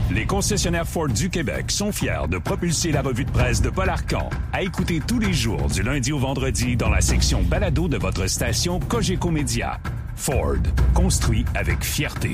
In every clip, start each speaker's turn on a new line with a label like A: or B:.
A: Les concessionnaires Ford du Québec sont fiers de propulser la revue de presse de Paul Arcan à écouter tous les jours du lundi au vendredi dans la section balado de votre station Cogeco Média. Ford, construit avec fierté.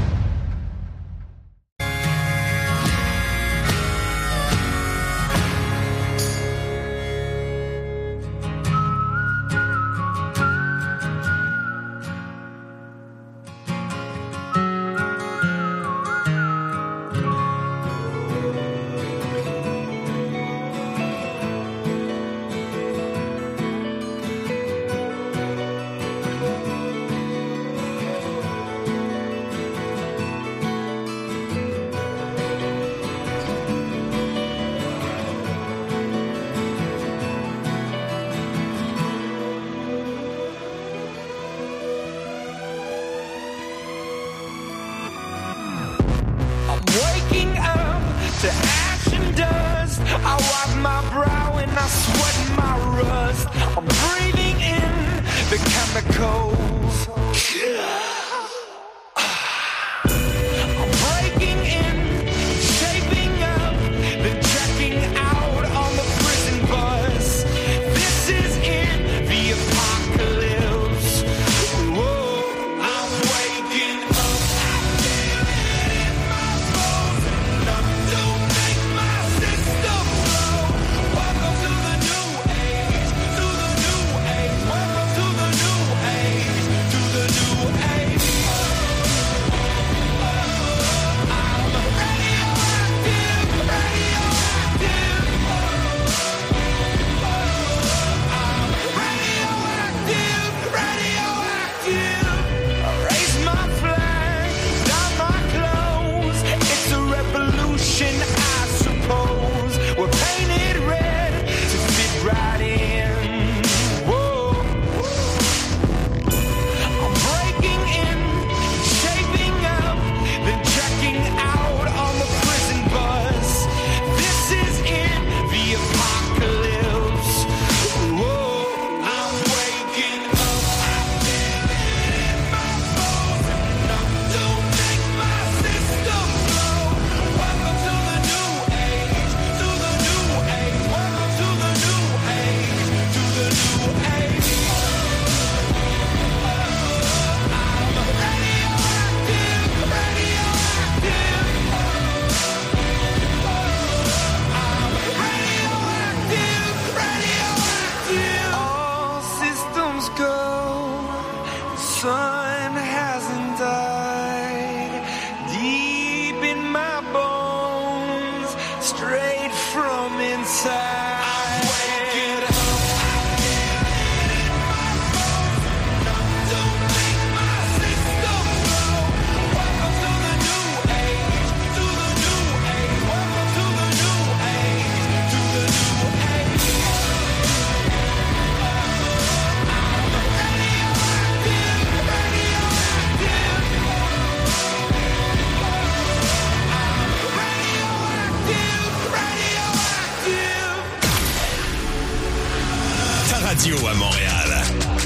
B: Radio à Montréal.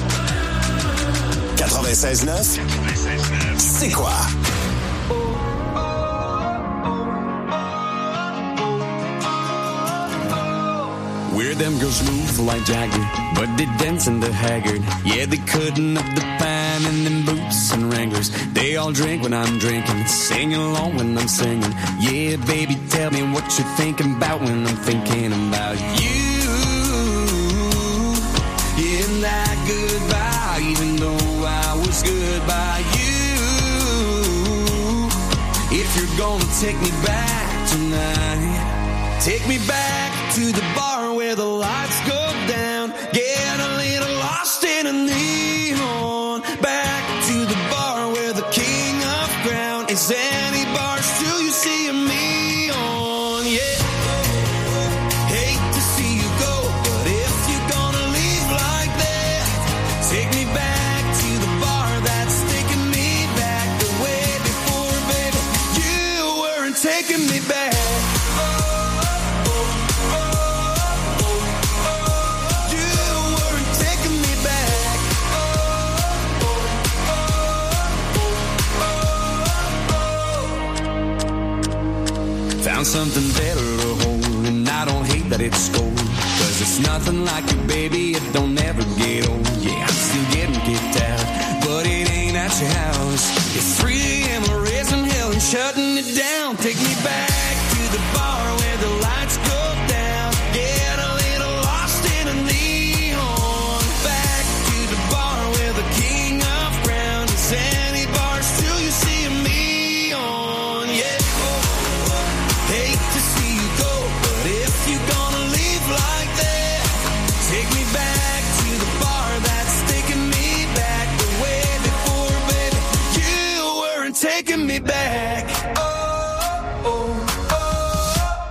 B: 96.9. C'est quoi?
C: Weird them girls move like Jagger, but they dance in the haggard. Yeah, they couldn't up the pan in them boots and Wranglers. They all drink when I'm drinking, sing along when I'm singing. Yeah, baby, tell me what you're thinking about when I'm thinking about you. Yeah, that goodbye, even though I was good by you. If you're gonna take me back tonight, take me back to the bar where the lights go down. Get a little lost in a neon. Back to the bar where the king of crown is any bar still you see me on. Yeah. Hate to see you go, but if you're gonna leave like that, take me back to the bar that's taking me back the way before, baby. You weren't taking me back. Found something better to hold, and I don't hate that it's cold. Cause it's nothing like you, baby, it don't ever get old. Yeah, I'm still getting kicked out, but it ain't at your house. It's 3 a.m., we're raising hell and shutting it down. Take me back to the bar where the lights go down. Get a little lost in a neon. Back to the bar where the king of ground is any bar still you see me on. Yeah, hate to see you go, but if you're gonna leave like that, take me back to the bar that's taking me back the way before, baby. You weren't taking me back. Oh, oh, oh.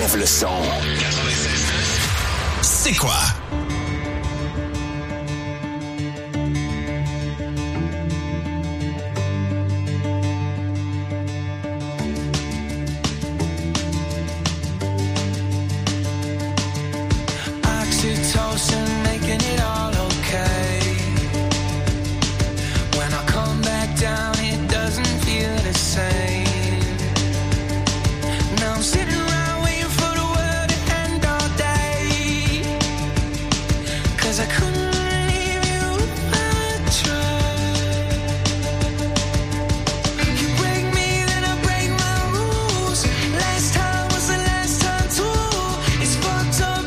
B: Lève le son. 96.9. C'est quoi?
C: Oxytocin making it all okay. When I come back down, it doesn't feel the same. Now I'm sitting around waiting for the world to end all day. 'Cause I couldn't leave you if I tried. You break me, then I break my rules. Last time was the last time too. It's fucked up.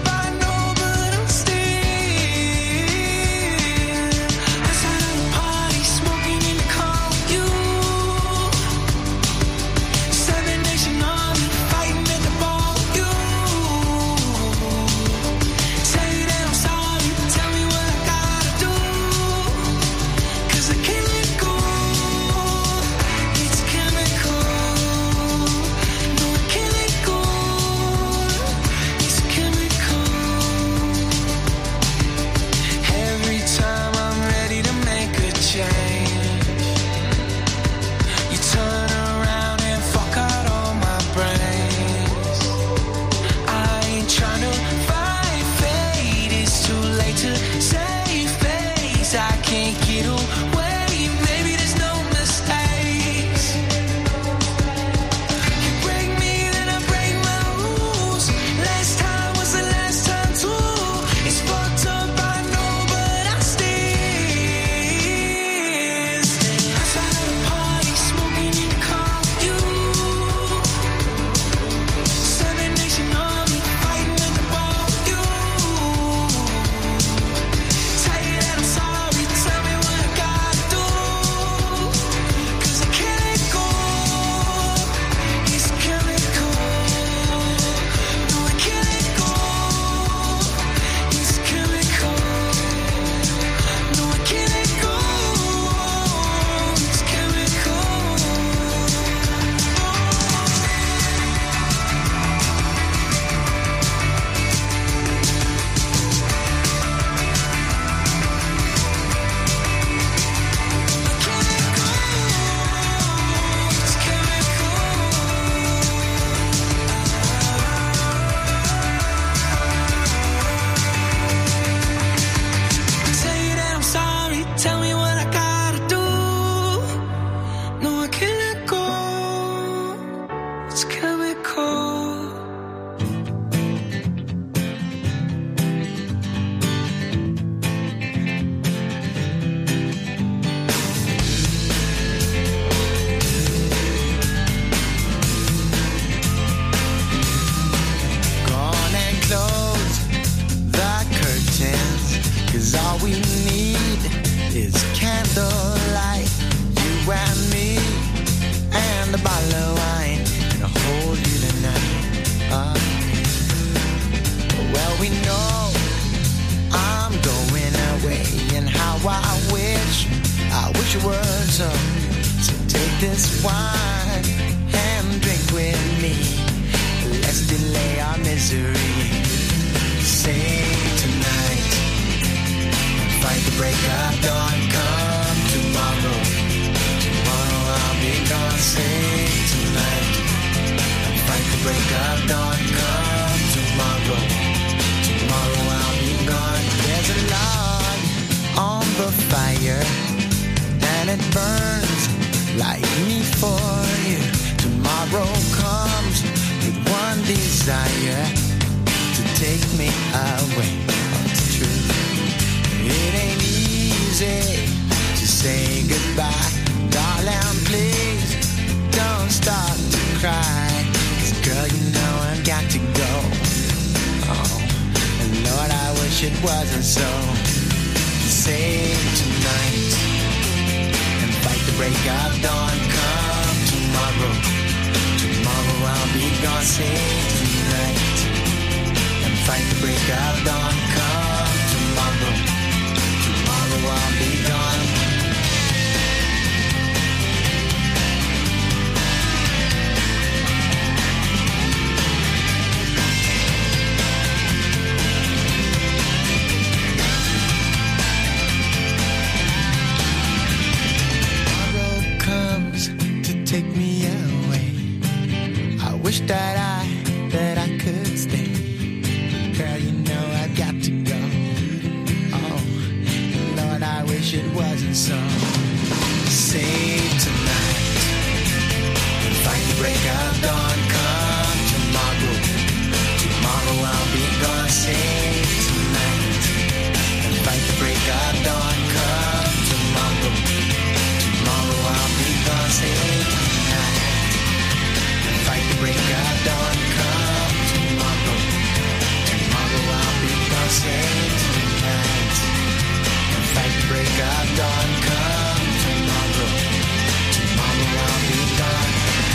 D: that I could stay. Girl, you know I got to go. Oh, Lord, I wish it wasn't so. Save tonight, fight the break of dawn. Come tomorrow, tomorrow I'll be gone. Save tonight, fight the break of dawn. Come tomorrow, tomorrow I'll be gone. Save tonight, fight the break of dawn. Come tomorrow, tomorrow I'll be gone. Save tonight, fight the break of dawn. Come tomorrow, tomorrow I'll be gone.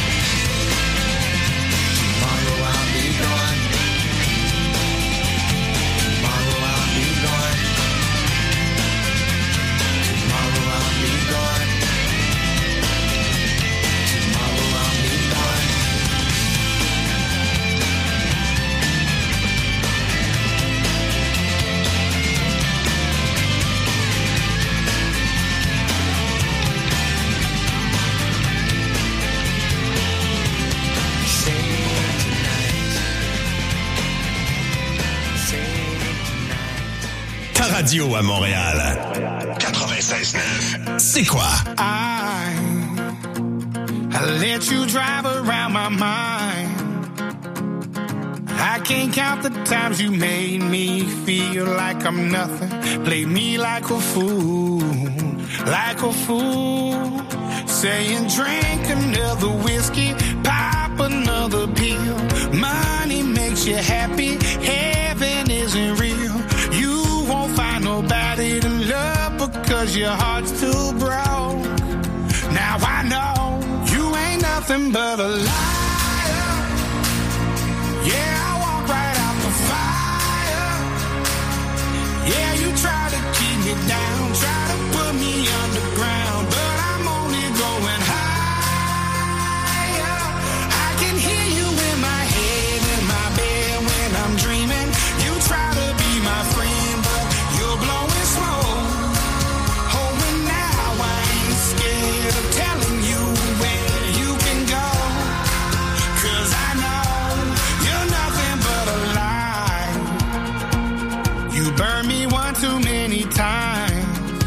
D: Tomorrow I'll be gone. Tomorrow I'll be gone. Tomorrow I'll be gone. Tomorrow I'll be gone.
B: Ta radio à Montréal. 96.9. C'est quoi?
E: I let you drive around my mind. I can't count the times you made me feel like I'm nothing. Play me like a fool, like a fool. Saying drink another whiskey, pop another pill. Money makes you happy, heaven isn't real. You won't find nobody to love because your heart's too broke. Now I know you ain't nothing but a liar. Yeah, I walk right out the fire. Yeah, you try to keep me down, try to put me underground, but I'm only going higher. I can hear you in my head, in my bed when I'm dreaming. You try to be my friend, but you're blowing smoke. Oh, and now I ain't scared of telling you where you can go. 'Cause I know you're nothing but a lie. You burned me one too many times,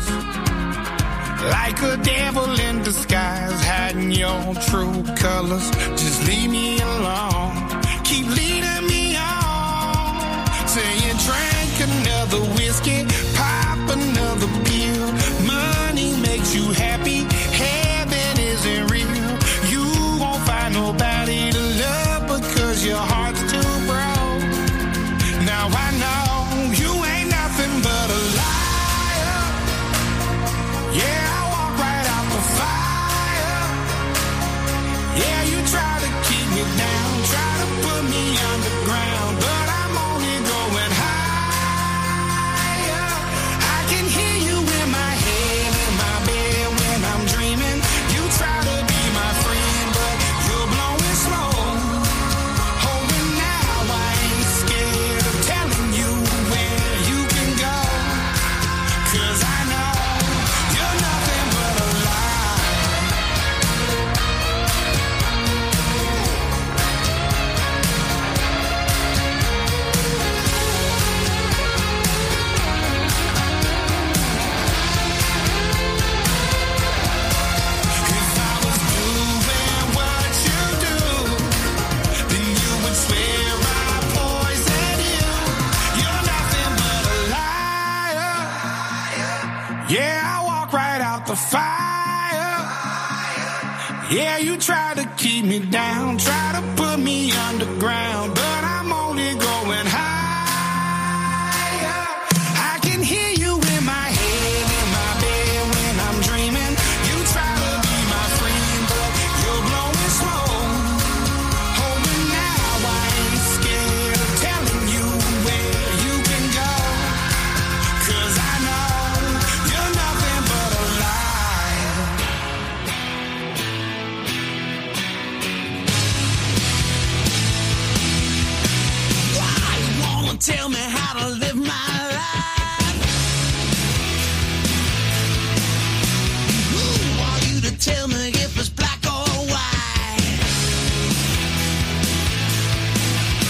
E: like a devil in disguise, hiding your true colors. Just leave me alone, keep leading me on. Saying drink another whiskey, pop another pill. Money makes you happy, heaven isn't real. You won't find nobody to love because your heart's too broke. Now I know you ain't nothing but a liar. Yeah, I walk right out the fire. Yeah, you try to keep me down, try to put me underground, but I'm only going higher. I can hear you in my head, in my bed when I'm dreaming. You try to be my friend, but you're blowing smoke. Oh, and now I ain't scared of telling you where you can go. 'Cause I know you're nothing but a lie. If I was doing what you do, then you would swear I poisoned you. You're nothing but a liar. Yeah, I walk right out the fire. Yeah, you try to keep me down, try to put me underground, but I'm only going higher. I can hear you in my head, in my bed when I'm dreaming. You try to be my friend, but you're blowing smoke. Oh, and now I ain't scared of telling you where you can go. 'Cause I know you're nothing but a lie. Why you wanna tell me how to live my life? Who are you to tell me if it's black or white?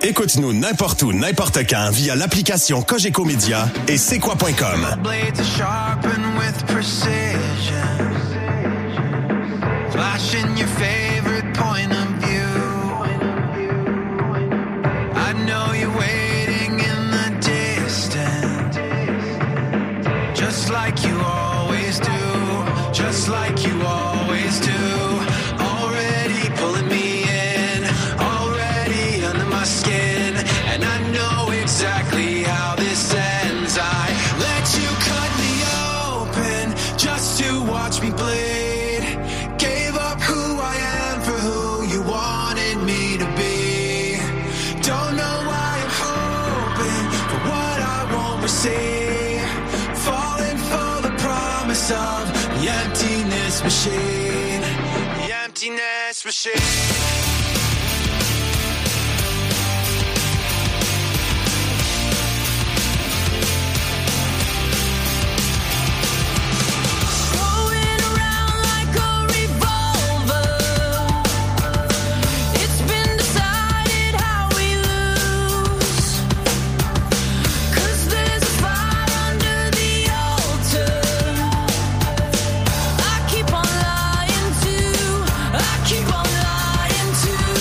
F: Écoute-nous n'importe où, n'importe quand via l'application Cogeco Média et c'est quoi.com.
C: Blades are sharpened with precision, flashing your favorite point of view. I know you're waiting in the distance, just like you always do, just like you always do. Already pulling me in, already under my skin, and I know exactly how this ends. I let you cut me open just to watch me bleed. Gave up who I am for who you wanted me to be. Don't know why I'm hoping for what I won't receive. Falling for the promise of the emptiness machine. The emptiness machine.
G: Keep on lying to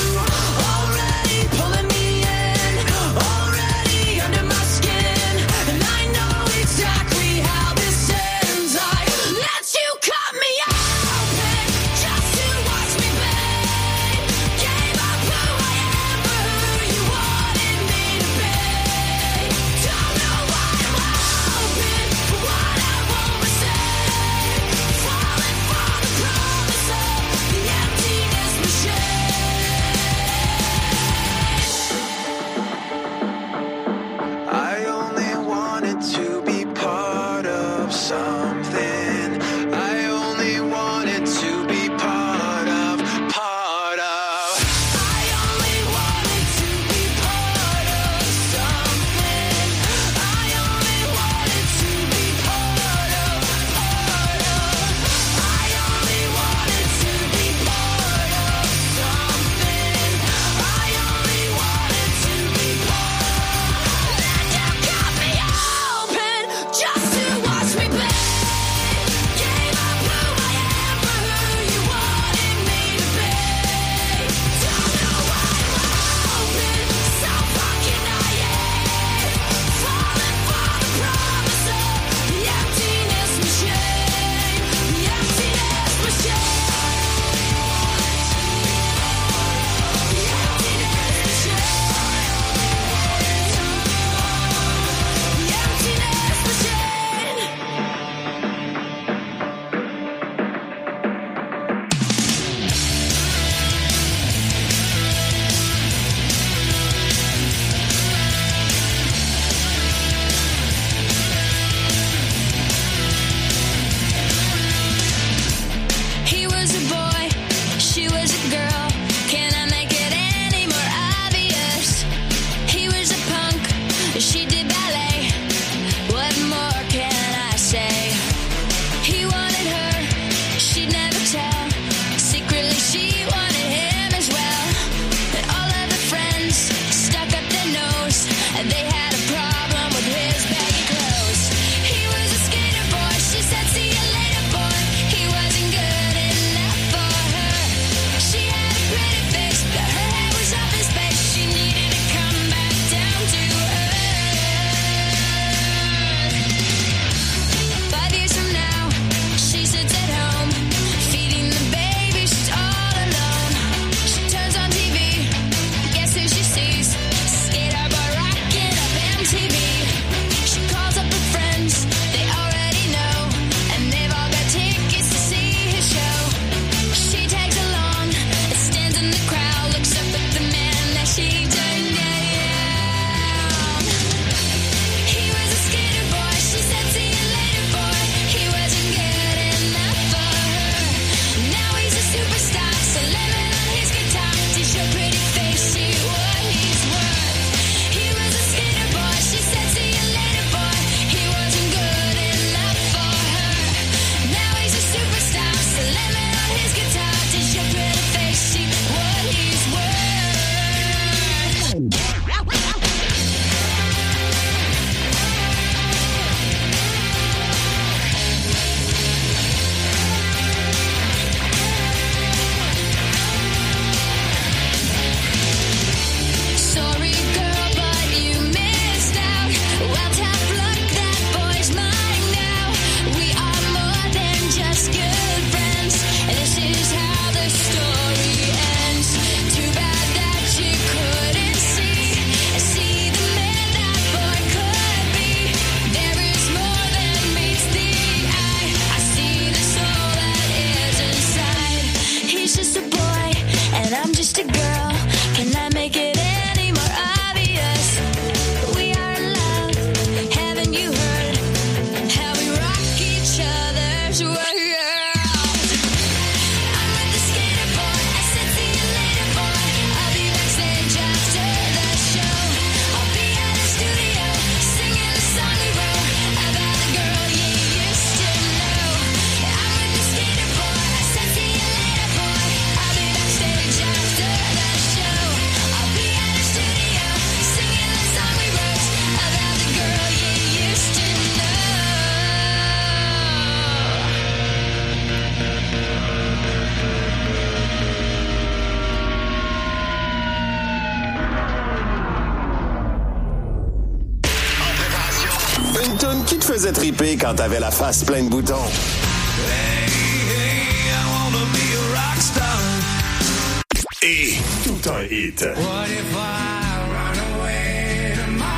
F: toune qui te faisait triper quand t'avais la face pleine de boutons.
C: Hey, hey, I wanna be a rock star.
F: Et tout un hit.
C: What if I run away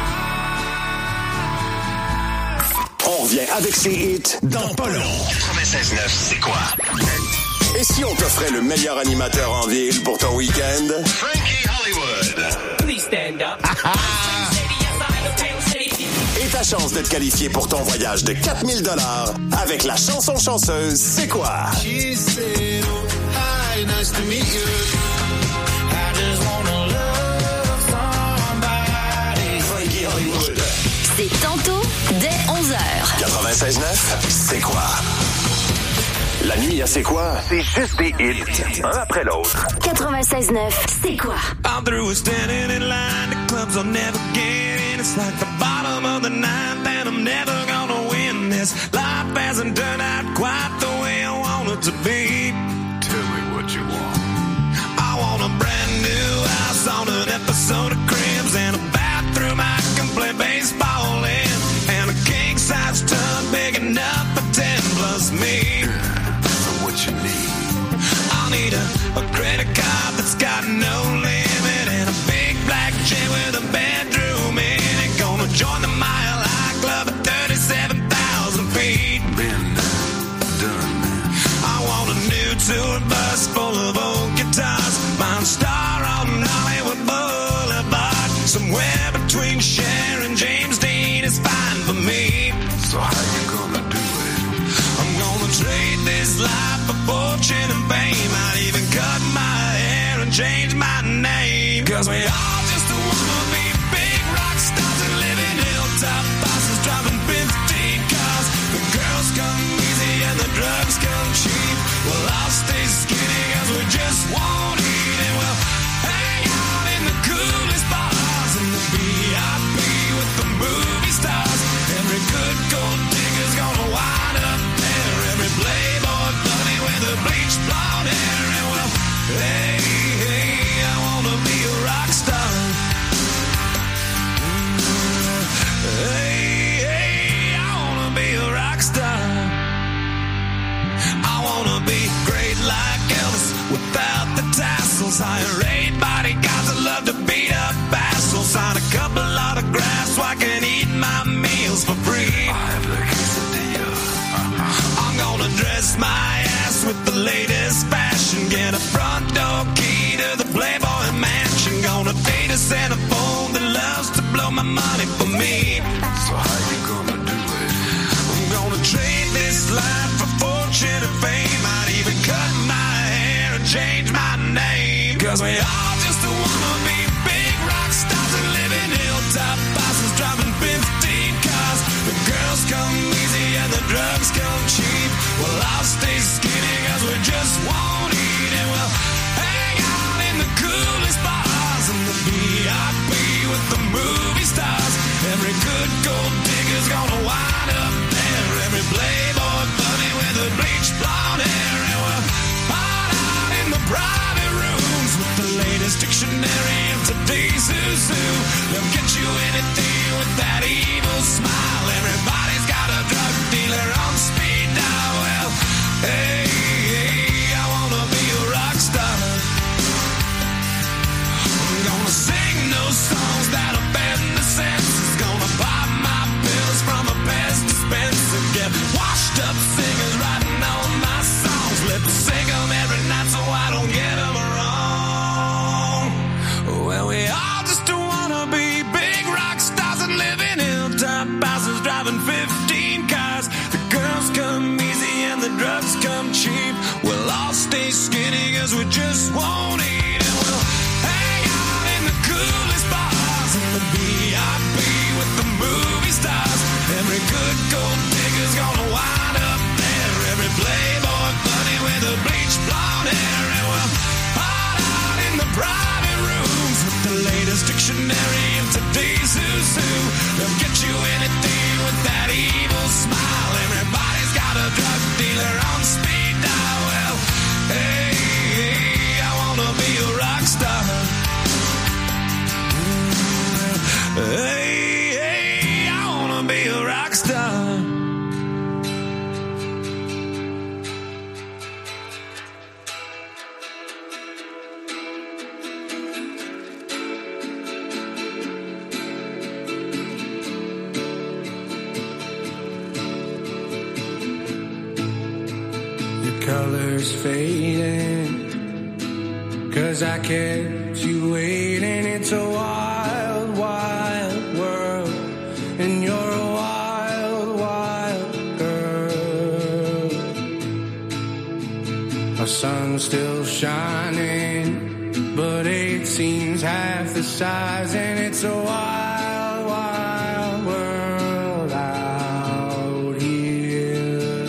C: tomorrow?
F: On revient avec ces hits dans pas long.
B: 96.9, c'est quoi?
F: Et si on t'offrait le meilleur animateur en ville pour ton week-end?
B: Frankie Hollywood.
G: Please stand up.
F: Et ta chance de te qualifier pour ton voyage de 4000 $ avec la chanson chanceuse, c'est quoi?
C: She said, oh, hi, nice to meet you. I just wanna love somebody.
F: Frankie Hollywood.
H: C'est tantôt dès 11h.
F: 96.9, c'est quoi? La nuit à C'est quoi? C'est juste des hits, un après l'autre.
H: 96.9, c'est quoi?
C: I'm through with standing in line. The clubs I'll never get in. It's like the bottom of the ninth, and I'm never gonna win this. Life hasn't turned out quite the way I want it to be.
B: Tell me what you want.
C: I want a brand new house on an episode of Cribs and a bathroom I can play baseball in, and a king-size tub big enough for 10 plus me.
B: What you need?
C: I'll need a credit card that's got no limit and a big black jet with a bedroom in it. Gonna join the Mile High Club at 37,000 feet.
B: Been done.
C: I want a new tour bus full of old guitars. Mine star on Hollywood Boulevard. Somewhere between Cher and James Dean is fine for me.
B: So how you gonna do it?
C: I'm gonna trade this life for fortune and fame. I'd even cut my hair and change my name. Cause we all just wanna be big rock stars and live in hilltop bosses driving 15 cars. The girls come easy and the drugs come cheap. Well, I'll stay skinny cause we just won't eat. And we'll hang out in the coolest bars in the VIP with the movie stars. Every good gold digger's gonna wind up there. Every playboy bunny with a bleached blonde hair. And well, hey, hey, I wanna be a rock star. Hey, hey, I wanna be a rock star. I wanna be great like Elvis without the tassels. Hire 8 bodyguards that love to beat up assholes. Sign a couple autographs so I can eat my meals for free.
B: I have the quesadilla.
C: I'm gonna dress my ass with the latest fashion. Get a front door key to the Playboy Mansion. Gonna date a centerfold that loves to blow my money for me.
B: So how you gonna do it?
C: I'm gonna trade this life for fortune and fame. I'd even cut my hair and change my name. Cause we all just wanna be big rock stars and live in hilltop bosses driving 15 cars. The girls come easy and the drugs come cheap. Well, I'll stay skinny cause we just won't eat. And we'll hang out in the coolest bars in the VIP with the movie stars. Every good gold digger's gonna wind up there. Every playboy bunny with a bleached blonde hair. And we'll hide out in the private rooms with the latest dictionary of today's who's who. They'll get you anything with that evil smile. Everybody's got a drug dealer on speed dial. Well, hey, hey, I wanna be a rock star. I'm gonna sing those songs that offend the senses. Gonna pop my pills from a Pez dispenser. Get washed up singers writing all my songs. Let's sing them every night so I don't get them wrong. Well, we all just wanna be big rock stars and live in hilltop houses driving 15 cars. The girls come easy and the drugs come cheap. We'll all stay skinny cause we just won't eat. And we'll hang out in the coolest bars in the VIP with the movie stars. Every good gold digger's gonna wind up there. Every playboy bunny with a bleached blonde hair. And we'll hide out in the private rooms with the latest dictionary of today's who's who. They'll get you anything with that evil smile. Everybody's got a drug dealer on speed dial. Well, hey, hey, I wanna be a rock star. Hey, hey, I wanna be a rock star.
E: colors fading, 'cause I kept you waiting. It's a wild, wild world, and you're a wild, wild girl. Our sun's still shining, but it seems half the size, and it's a wild, wild world out here.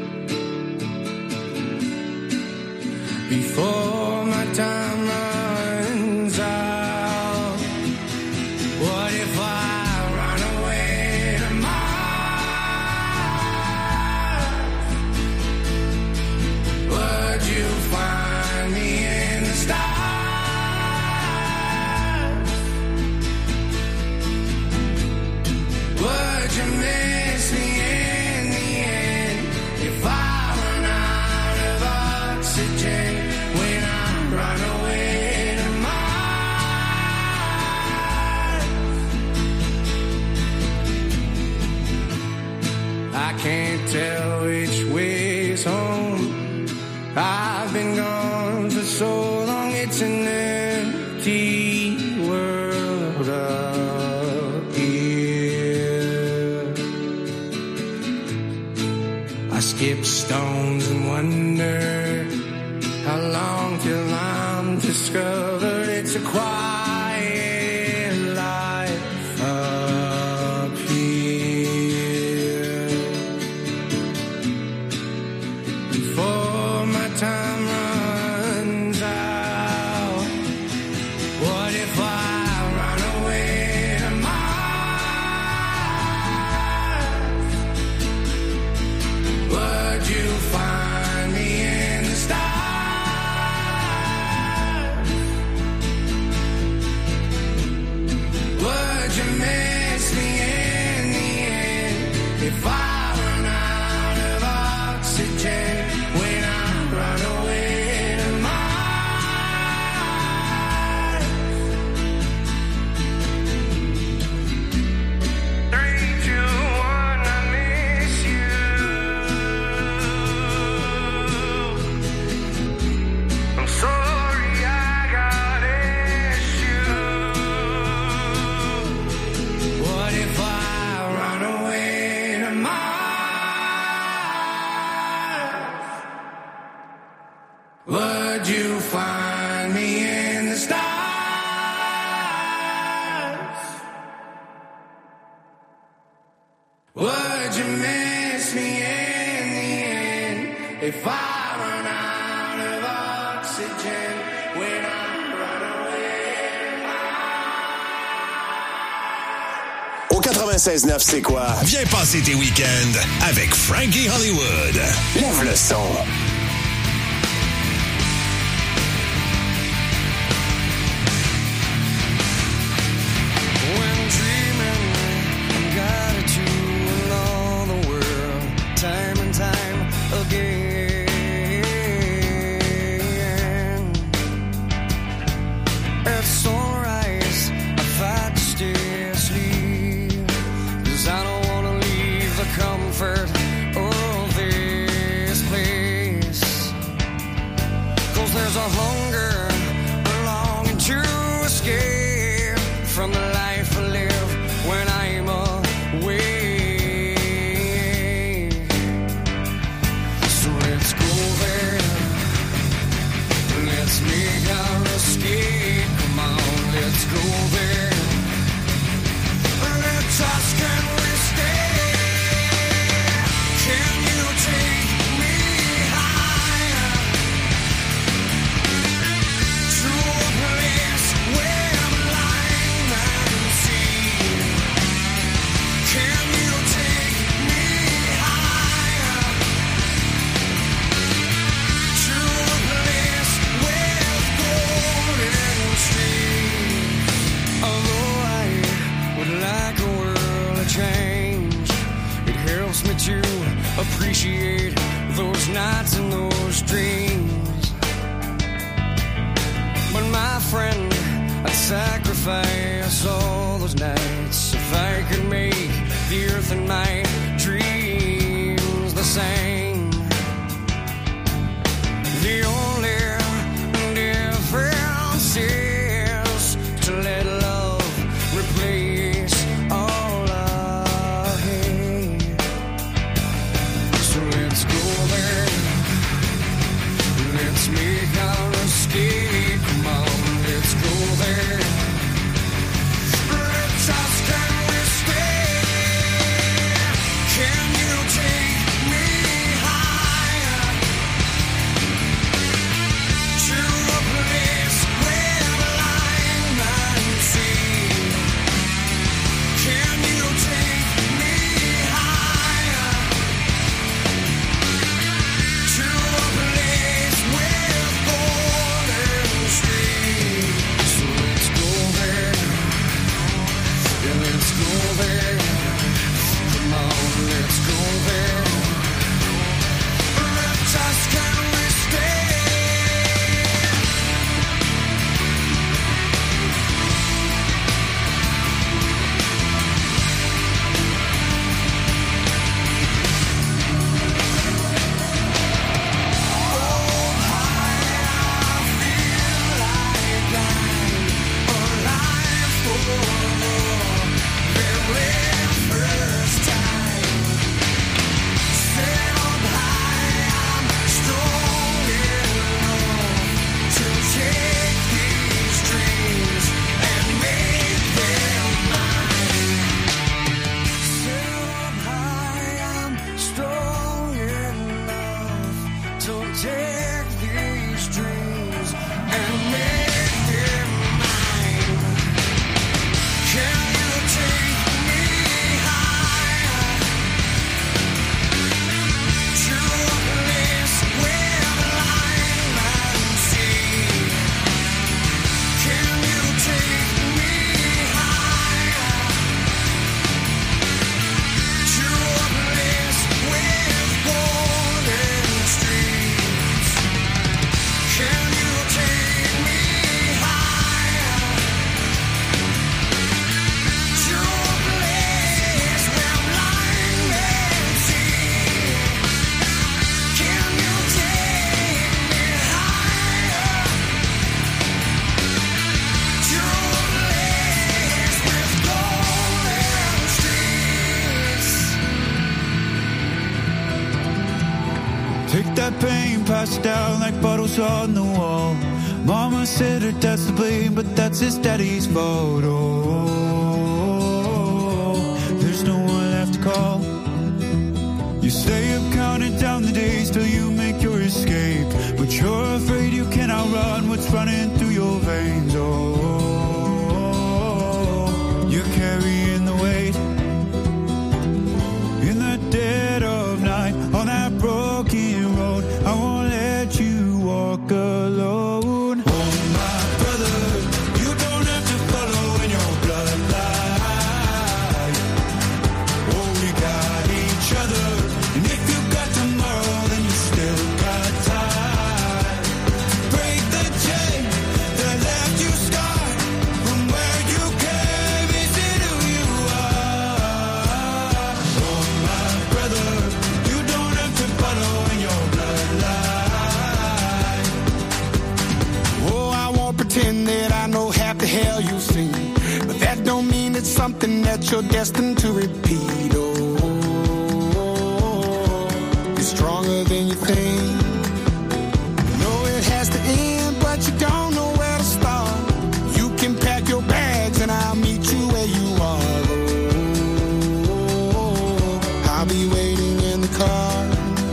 E: Before my time runs out, what if I run away to Mars? Would you find me in the stars? Would you miss me in the end if I run out of oxygen when I run away to Mars? I can't tell which way's home. I've been gone for so long, it's an empty world up here. I skip stones and wonder how long till I'm discovered. It's a quiet life up here. Before my time runs out, what if I run away to Mars? Would you find me in the stars? Would you miss me in the end if I run out of oxygen when I run away to Mars? 3, 2, 1, I miss you. I'm sorry I got issues. What if I run away to Mars? Would you find me in the stars? Would you miss me in the end if I run out of oxygen when I run away?
F: Au 96.9, c'est quoi?
B: Viens passer tes week-ends avec Frankie Hollywood.
F: Lève le son.
E: When dreaming, I'm guided to another world, time and time again. At sunrise, I fight to stay asleep, 'cause I don't wanna leave the comfort of this place. 'Cause there's a hunger, a longing to escape from the life I live when I'm away. So let's go there, let's make our escape. Come on, let's go there. Let us, can we stay? Can you take me higher to a place where I'm blind and see? Can you take me higher to a place with golden streams? Although I would like a world to change, it helps me to appreciate those nights and those dreams. But my friend, I'd sacrifice all those nights if I could make the earth and my dreams the same.
G: that pain, pass it down like bottles on the wall. Mama said her dad's to blame, but that's his daddy's fault. Oh, there's no one left to call. You stay up counting down the days till you make your escape, but you're afraid you can't outrun what's running through your veins. Oh, you're carrying the weight in the dead of night on that broken road. I won't let you walk alone. Oh my brother, you don't have to follow in your bloodline. Oh, we got each other, and if you got tomorrow, then you still got time. Break the chain that left you scarred from where you came into who you are. Oh my brother, you don't have to follow in your bloodline.
E: Oh, I won't pretend that I know half the hell you've seen, but that don't mean it's something that you're destined to repeat. Oh, you're stronger than you think. You know it has to end, but you don't know where to start. You can pack your bags and I'll meet you where you are. Oh, I'll be waiting in the car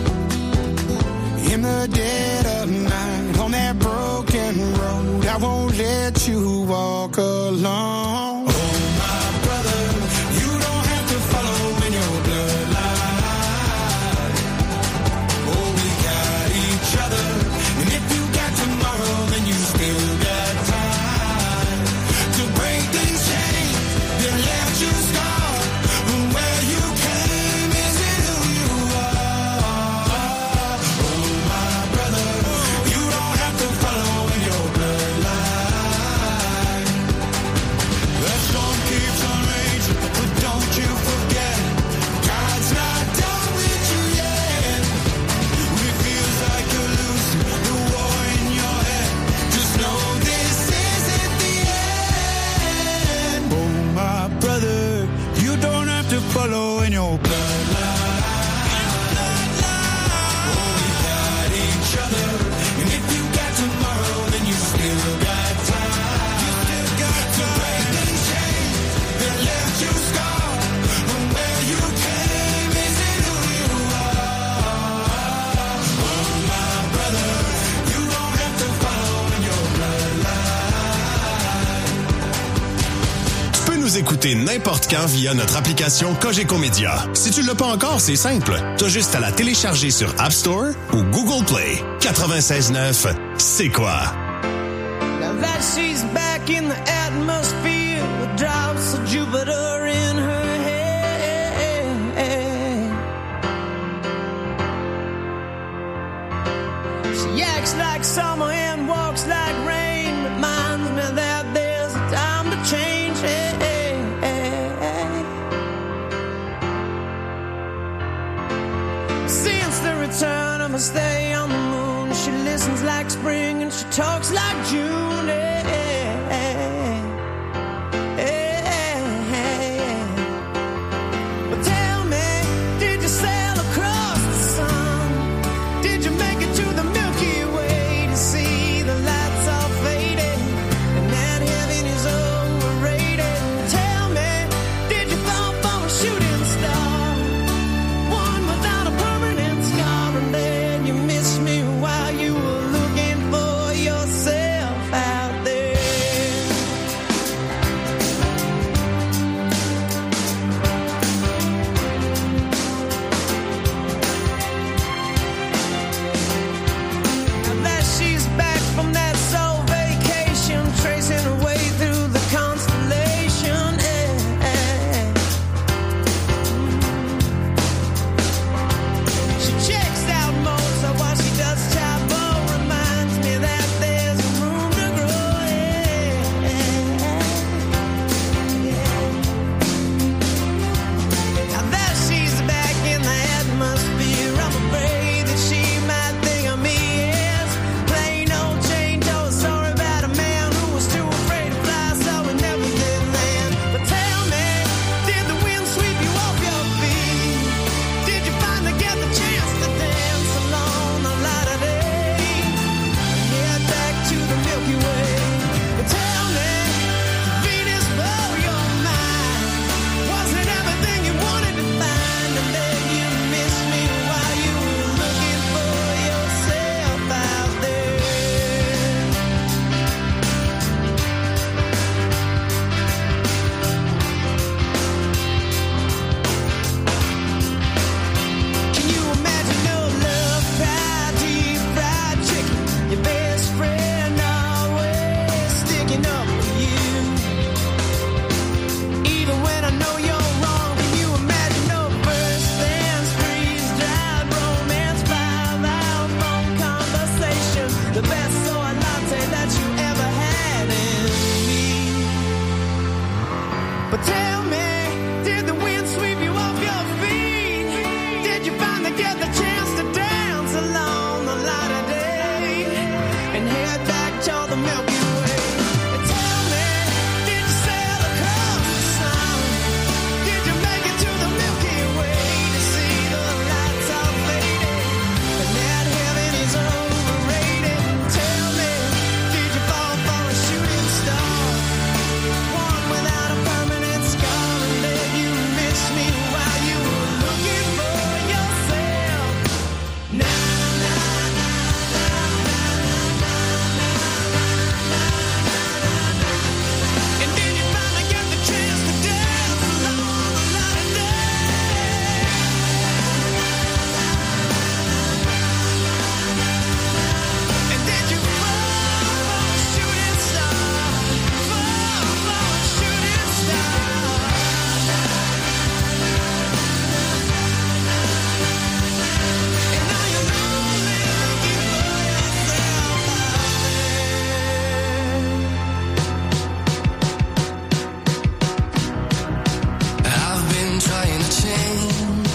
E: in the dead of night on that broken road. I won't let you walk alone. Oh, my brother, you don't have to follow in your bloodline. Oh, we got each other, and if you got tomorrow, then you still got time to break these chains that left you scarred from where you came. Is it who you are? Oh, my brother, you don't have to follow in your bloodline.
G: That storm keeps on raging, but don't you forget, God's not done with you yet. When it feels like you're losing the war in your head, just know this isn't the end. Oh, my brother, you don't have to follow in your bloodline. Oh, we got each other, and if you got tomorrow, then you still got time. You still got to break these chains that left you scarred from where you came. Is it who you are? Oh, my brother, you don't have to follow in your bloodline.
I: Tu peux nous écouter n'importe quand via notre application Cogeco Média. Si tu l'as pas encore, c'est simple. T'as juste à la télécharger sur App Store ou Google Play. 96.9, c'est quoi?
C: Now that she's back in the atmosphere with drops of Jupiter in her head. She acts like summer and walks like rain. Reminds me that there's a time to change. Since the return of her stay on the moon, she listens like spring and she talks like June. But tell me, did you sail across the sun? Did you make it to the Milky Way to see the lights all faded and that heaven is overrated? Tell me, did you fall from a shooting star? One without a permanent scar, and then you missed me while you were looking for yourself.
D: But tell me, did the wind sweep you off your feet? Did you finally get the chance to dance along the light of day and head back toward the Milky Way? Tell me, did you sail across the sun? Did you make it to the Milky Way to see the lights all faded and that heaven is overrated? Tell me, did you fall for a shooting star? One without a permanent scar, and did you miss me while you were looking for yourself? Na na na na na na na na na. And did you finally get the chance to dance along the light of day? And did you fall for a shooting star? Fall for a shooting star? And now you're only looking for yourself
C: I've been trying to change,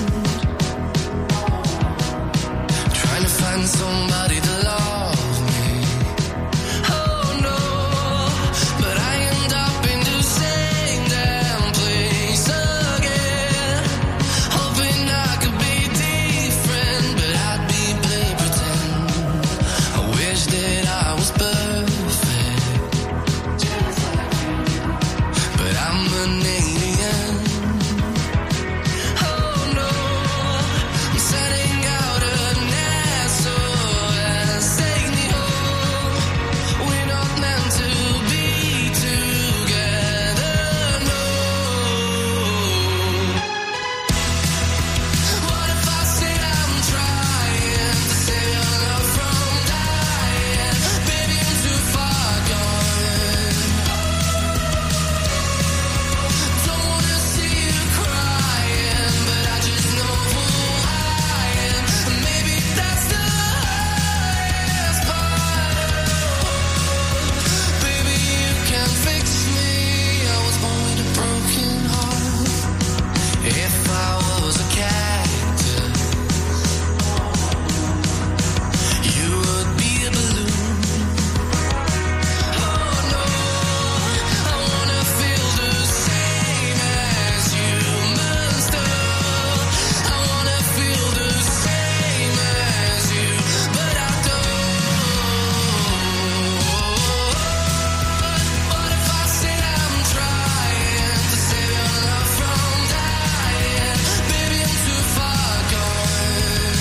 C: trying to find somebody to love me. Oh no, but I end up in the same damn place again, hoping I could be different, but I'd be play pretend. I wish that I was perfect, but I'm an alien. Oh no, I'm setting out an SOS, take me home. We're not meant to be together, no. What if I said I'm trying to save your love from dying? Baby, I'm too far gone. Don't wanna see you crying, but I just know who I am. Maybe that's the hardest part. Baby, you can fix me. I was born with a broken heart. If I was a cactus, you would be a balloon. Oh no, I wanna feel the same as humans do. I wanna feel the same as you, but I don't. What if I said I'm trying to save your love from dying? Baby, I'm too far gone.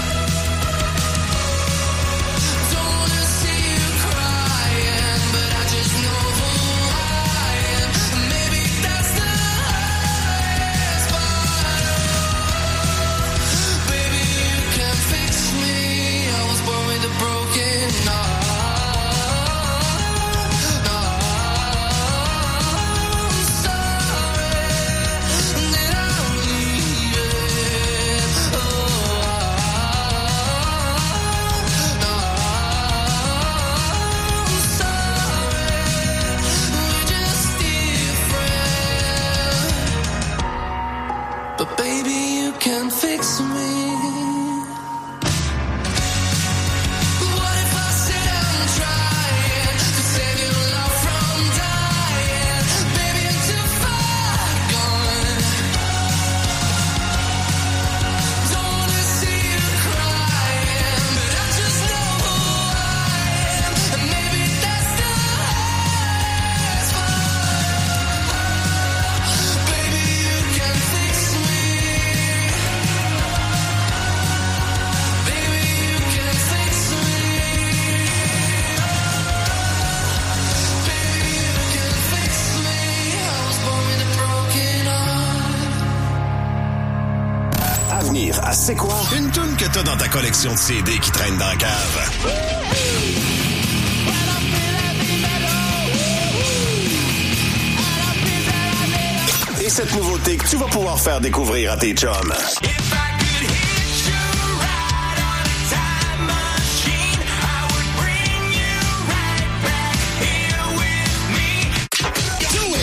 C: Don't wanna see you crying, but I just know who I am. Maybe that's the hardest part. Baby, you can fix me. I was born with a broken heart. I'm sorry that I'm leaving. I'm sorry, we're just different. But baby, you can fix me. What if I said I'm trying to save your love from dying? Baby, I'm too far gone. Don't wanna see you crying, but I just know who I am. And maybe that's the hardest part. Baby, you can fix me. Baby, you can fix me. Baby, you can fix me. I was born with a broken heart.
I: À venir à C'est quoi? Une toune que t'as dans ta collection de CD qui traîne dans la cave. Et cette nouveauté que tu vas pouvoir faire découvrir à tes chums.
G: If I could hit you right on a time machine, I would bring you right back here with me.
I: Lève le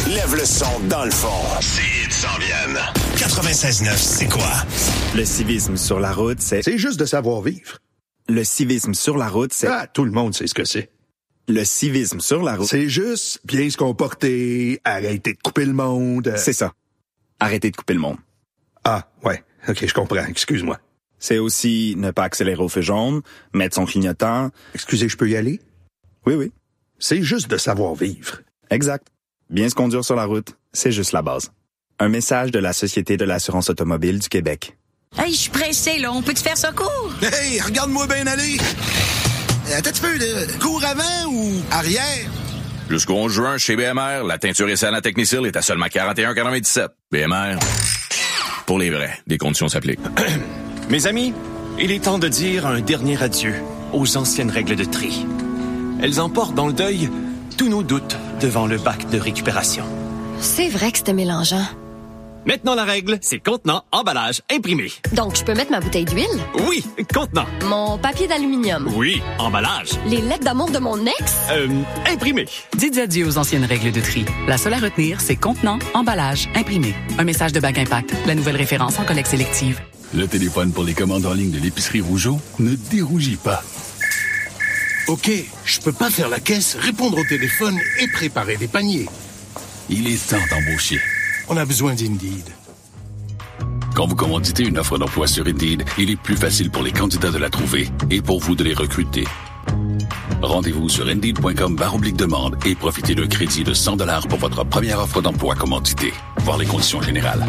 F: le son dans le fond. Ces hits s'en viennent.
I: 96.9, c'est quoi?
J: Le civisme sur la route,
K: C'est juste de savoir vivre.
J: Le civisme sur la route, c'est...
K: Ah, tout le monde sait ce que c'est.
J: Le civisme sur la route...
K: C'est juste bien se comporter, arrêter de couper le monde.
J: C'est ça. Arrêter de couper le monde.
K: Ah, ouais. OK, je comprends. Excuse-moi.
J: C'est aussi ne pas accélérer au feu jaune, mettre son clignotant...
K: Excusez, je peux y aller?
J: Oui.
K: C'est juste de savoir vivre.
J: Exact. Bien se conduire sur la route, c'est juste la base. Un message de la Société de l'assurance automobile du Québec.
L: Hey, je suis pressé, là. On peut te faire ça court?
M: Hey, regarde-moi bien aller! Attends un petit peu, là. Cours avant ou arrière?
N: Jusqu'au 11 juin, chez BMR, la teinture Essana Technicil est à seulement 41,97. BMR, pour les vrais, des conditions s'appliquent.
O: Mes amis, il est temps de dire un dernier adieu aux anciennes règles de tri. Elles emportent dans le deuil tous nos doutes devant le bac de récupération.
P: C'est vrai que c'était mélangeant.
O: Maintenant, la règle, c'est contenant, emballage, imprimé.
P: Donc, je peux mettre ma bouteille d'huile?
O: Oui, contenant.
P: Mon papier d'aluminium?
O: Oui, emballage.
P: Les lettres d'amour de mon ex?
O: Imprimé.
Q: Dites adieu aux anciennes règles de tri. La seule à retenir, c'est contenant, emballage, imprimé. Un message de Bag Impact, la nouvelle référence en collecte sélective.
R: Le téléphone pour les commandes en ligne de l'épicerie Rougeau ne dérougit pas.
S: OK, je peux pas faire la caisse, répondre au téléphone et préparer des paniers.
R: Il est temps d'embaucher.
S: On a besoin d'Indeed.
R: Quand vous commanditez une offre d'emploi sur Indeed, il est plus facile pour les candidats de la trouver et pour vous de les recruter. Rendez-vous sur Indeed.com/demande et profitez d'un crédit de 100$ pour votre première offre d'emploi commanditée. Voir les conditions générales.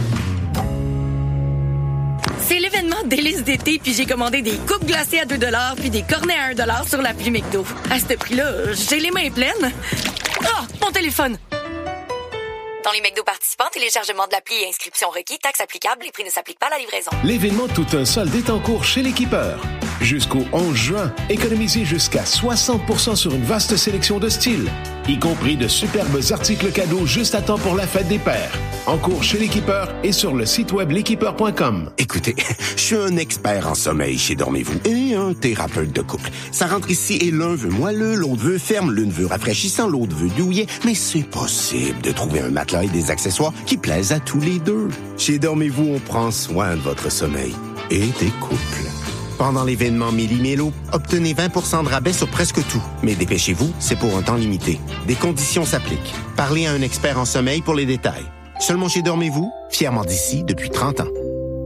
L: C'est l'événement Délices d'été, puis j'ai commandé des coupes glacées à 2$ puis des cornets à 1$ sur l'appli McDo. À ce prix-là, j'ai les mains pleines. Ah, mon téléphone!
T: Dans les McDo participants, téléchargement de l'appli et inscription requis, taxes applicables, les prix ne s'appliquent pas à la livraison.
U: L'événement Tout un solde est en cours chez l'Équipeur. Jusqu'au 11 juin, économisez jusqu'à 60% sur une vaste sélection de styles, y compris de superbes articles cadeaux juste à temps pour la fête des pères. En cours chez l'Équipeur et sur le site web l'équipeur.com.
V: Écoutez, je suis un expert en sommeil chez Dormez-vous et un thérapeute de couple. Ça rentre ici et l'un veut moelleux, l'autre veut ferme, l'une veut rafraîchissant, l'autre veut douillet, mais c'est possible de trouver un matelas et des accessoires qui plaisent à tous les deux. Chez Dormez-vous, on prend soin de votre sommeil et des couples. Pendant l'événement Méli-Mélo, obtenez 20% de rabais sur presque tout. Mais dépêchez-vous, c'est pour un temps limité. Des conditions s'appliquent. Parlez à un expert en sommeil pour les détails. Seulement chez Dormez-vous, fièrement d'ici depuis 30 ans.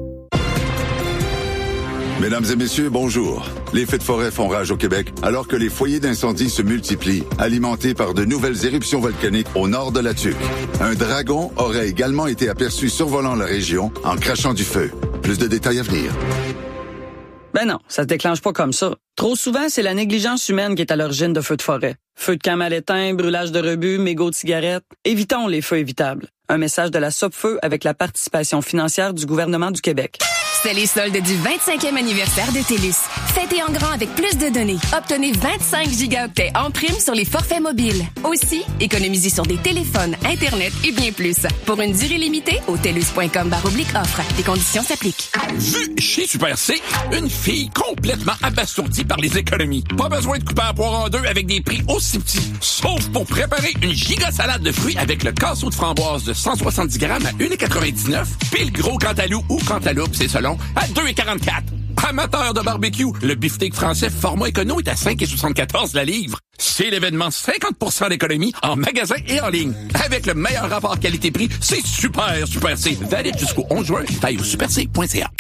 W: Mesdames et messieurs, bonjour. Les feux de forêt font rage au Québec alors que les foyers d'incendie se multiplient, alimentés par de nouvelles éruptions volcaniques au nord de la Tuque. Un dragon aurait également été aperçu survolant la région en crachant du feu. Plus de détails à venir.
X: Ben non, ça se déclenche pas comme ça. Trop souvent, c'est la négligence humaine qui est à l'origine de feux de forêt. Feux de camp mal éteints, brûlage de rebut, mégots de cigarettes. Évitons les feux évitables. Un message de la Sopfeu avec la participation financière du gouvernement du Québec.
Y: C'est les soldes du 25e anniversaire de TELUS. Fêtez en grand avec plus de données. Obtenez 25 gigaoctets en prime sur les forfaits mobiles. Aussi, économisez sur des téléphones, Internet et bien plus. Pour une durée limitée, au TELUS.com/offre. Les conditions s'appliquent.
Z: Vu chez Super C, une fille complètement abasourdie par les économies. Pas besoin de couper la poire en deux avec des prix aussi petits. Sauf pour préparer une giga salade de fruits avec le casseau de framboise de 170 grammes à 1,99 puis le gros cantalou ou cantaloupe, c'est selon, à 2,44. Amateur de barbecue, le beefsteak français format écono est à 5,74 la livre. C'est l'événement 50% d'économie en magasin et en ligne. Avec le meilleur rapport qualité-prix, c'est Super C. Valide jusqu'au 11 juin. Taille au superc.ca.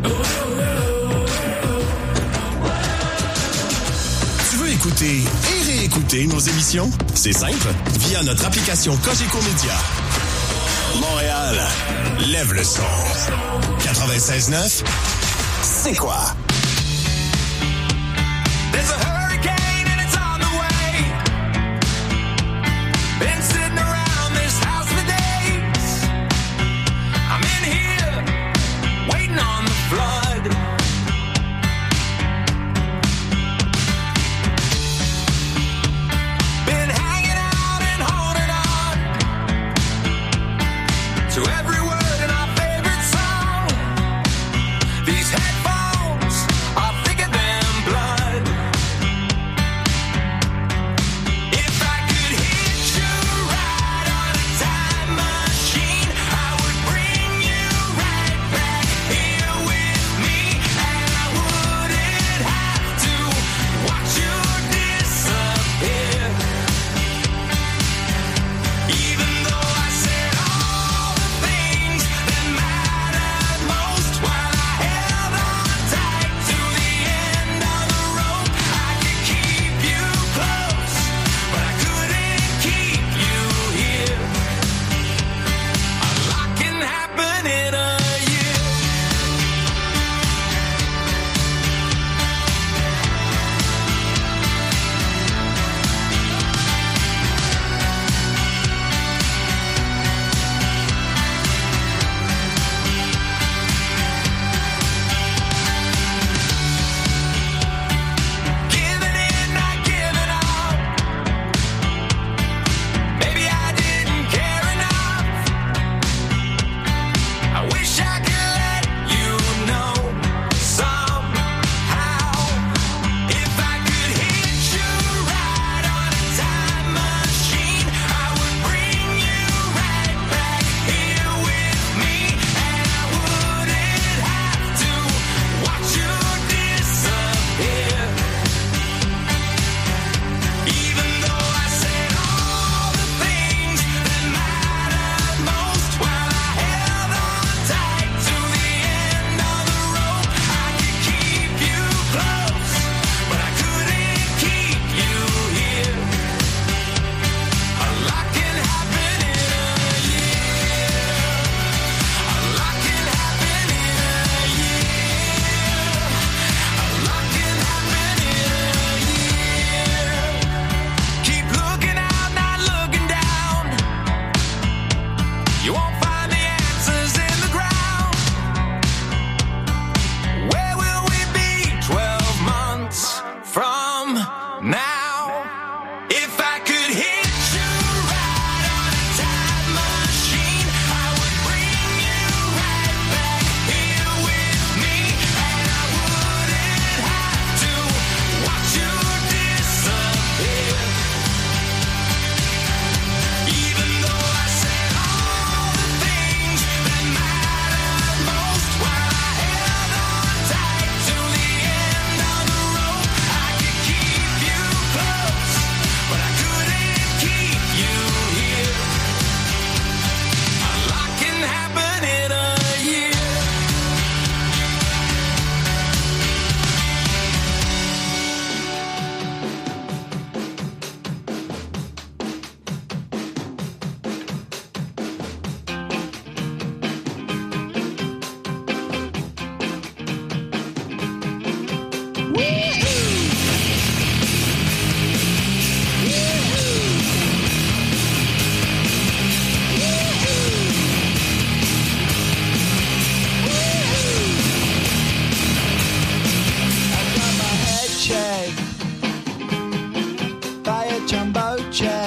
I: Tu veux écouter et réécouter nos émissions? C'est simple. Via notre application Cogeco Média. Montréal, lève le son. 96.9, c'est quoi?
E: There's a hurricane and it's on the way. Been sitting around this house for days. I'm in here, waiting on the flood. Been hanging out and holding on to every word in our favorite song. These headphones are thicker than blood. If I could hit you right on a time machine.
A: Jumbo jet.